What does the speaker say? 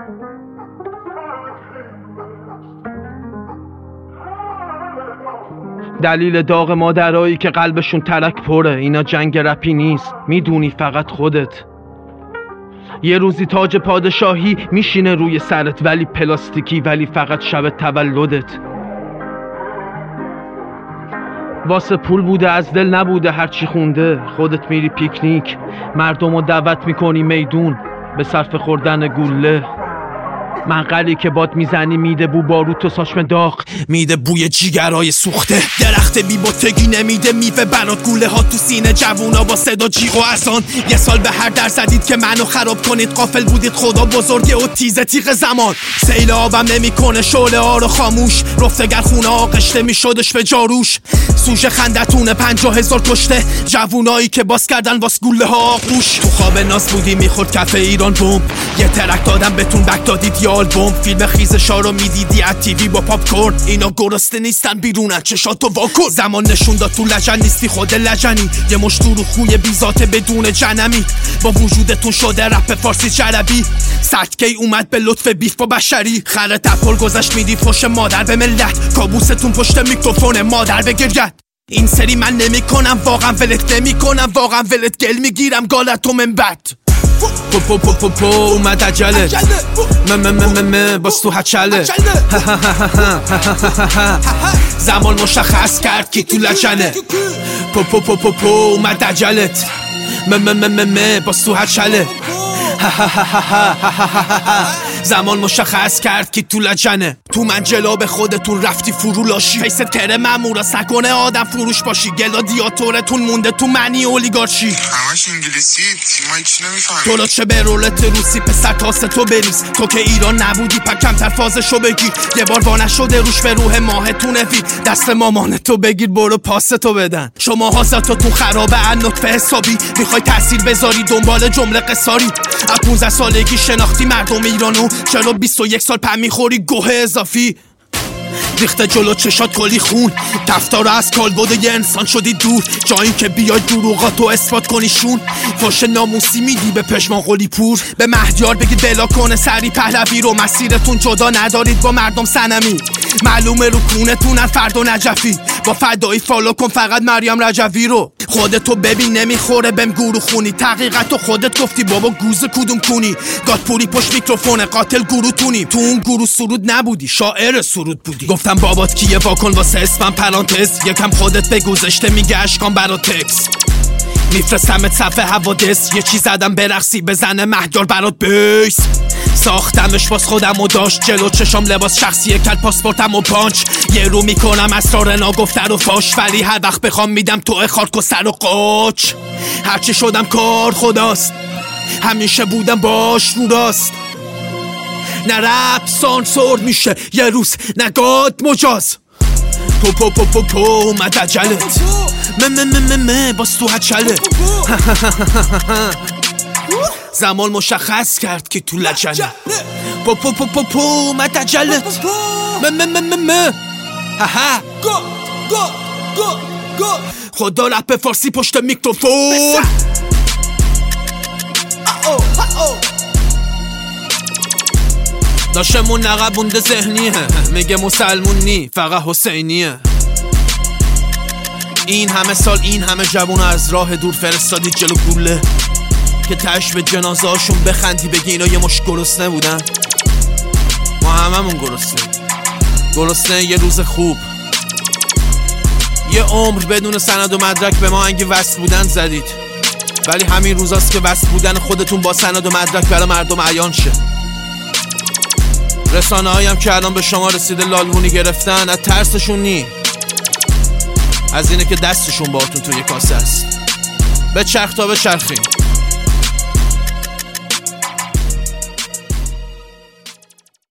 دلیل داغ مادرایی که قلبشون ترک پره، اینا جنگ رپی نیست، میدونی فقط خودت. یه روزی تاج پادشاهی میشینه روی سرت، ولی پلاستیکی، ولی فقط شب تولدت. واسه پول بوده، از دل نبوده، هرچی خونده. خودت میری پیکنیک، مردمو دعوت میکنی میدون به صرف خوردن گوله. منقلی که باد میزنی میده بو باروت و ساشم داغ، میده بوی جیگرای سوخته. درخت بی بوتگی نمیده میوه برات، گوله ها تو سینه جوونا با صدا جیغ و اذان. یه سال به هر در زدید که منو خراب کنید، غافل بودید خدا بزرگه و تیزه تیغ زمان. سیل آبم نمیکنه شعله ها رو خاموش، رفتگر خونه ها قشته میشدش به جاروش. سوژه خندتونه 50,000 کشته، جوونایی که باز کردن واس گوله ها آغوش. تو خواب ناز بودی میخورد کف ایران بوم، یه ترک دادم بهتون بک دادید یا آلبوم. فیلم خیزشا رو میدیدی از تیوی با پاپ کورن، اینا گرسنه نیستن بیرونن چشاتو واکن. زمان نشون داد تو لجن نیستی خود لجنی، یه مشتور و خوی بیزاته بدون جنمی. با وجودتون شده رپ فارسی جربی، سرتکی اومد به لطف بیف با بشری. خره تپل گذشت میدی فوش مادر به ملت، کابوستون پشت میکروفون مادر بگرد. این سری من نمی کنم واقعا ولت، نمی کنم واقعا ولت، گل میگیرم گالتو من بد. پو پو پو پو پو اومد عجله، باز تو هچله. زمان مشخص کرد کی تو لجنه. پو پو پو پو پو اومد عجلت، باز تو هچله. زمان مشخص کرد کی تو لجنه. تو منجلا به خودتون رفتی فرو لاشی، حیثت کره مامورا سکنه آدم فروش باشی. گلادیاتورتون مونده تو معنی اولیگارشی، همش انگلیسی، ما هیچ نمیفهمیم. تو چه به رولت روسی پسر تاسه تو بریز. تو که ایران نبودی پا کمتر فازشو بگیر. یه بار وانه شده روش به روح ماهتونه وی، دست مامانتو بگیر برو پاستو بدن. شما حاضرتون خرابه ان نطفه حسابی، میخوای تاثیر بذاری دنبال جمله قصاری. از 15 سالگی شناختی مردم ایرانو، چرا 21 سال پا میخوری گوه اضافی؟ ریخته جلو چشات کلی خون، تفتارا از کالبد یه انسان شدی دور. جایی که بیای دروغاتو اثبات کنی شون، فاش ناموسی میدی به پشمان قلی پور. به مهدیار بگید بلا کنه سری پهلوی رو، مسیرتون جدا ندارید با مردم سنمی. معلومه رو کونتونن فرد و نجفی، با فدایی فالو کن فقط مریم رجوی رو. خودتو ببین نمیخوره بهم گورو خونی، تحقیقتو خودت گفتی بابا گوز کدوم کونی. گاتپوری پشت میکروفونه قاتل گورو تونی، تو اون گورو سرود نبودی شاعر سرود بودی. گفتم بابات کیه واکن واسه اسمم پرانتز، یکم خودت بگو زشته میگه اشکان برا تکس. میفرستمت صفحه حوادث، یه چیز زدم برقصی بزنه مهدیار برات بیس. ساختمش باز خودم و داشت جلو چشام لباس شخصیه کل پاسپورتم و پانچ. یه رو میکنم اسرار ناگفته رو فاش، ولی هر وقت بخوام میدم تو خارک و سر و قاچ. هرچی شدم کار خداست، همیشه بودم باش رو راست. نه رپ سانسور میشه یه روز نگاد مجاز. پو پو پو پو پو اومد عجلت، باز تو هچله. زمان مشخص کرد که تو لجنه. پو پو پو پو پو اومد عجلت، خدا رپ فارسی پشت میکروفون. داشمون نقبونده ذهنیه، میگه مسلمون نی فقط حسینیه. این همه سال این همه جوون از راه دور فرستادید جلو گوله، که تش به جنازه هاشون بخندی بگی اینا یه مش گرسنه بودن. ما هممون گرسنه یه روز خوب. یه عمر بدون سند و مدرک به ما انگی وصل بودن زدید، ولی همین روزاست که وصل بودن خودتون با سند و مدرک برای مردم عیان شه. رسانه هایم که الان به شما رسیده لالمونی گرفتن، از ترسشون نی، از اینه که دستشون باهاتون توی کاسه است. به چرخ تا به چرخیم.